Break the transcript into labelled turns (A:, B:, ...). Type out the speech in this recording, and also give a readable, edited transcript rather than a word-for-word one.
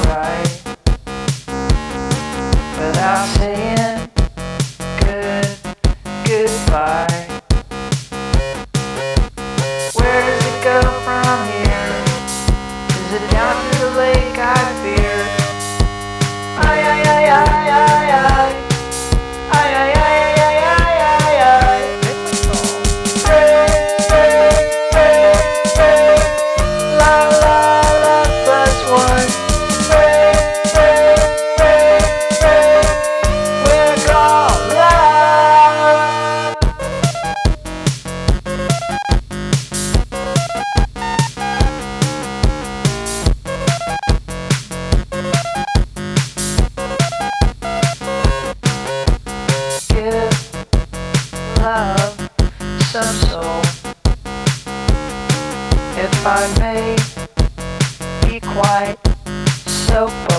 A: right without saying goodbye. Where does it go from here? Is it down to the lake I fear? Ay, ay, ay, ay, ay, ay. Ay, ay, ay, ay, ay, ay, ay. Pray, pray, pray, pray. La, la, la, +1. Pray, pray, pray, pray. We're called love. Give love some soul. If I may be quite so bold.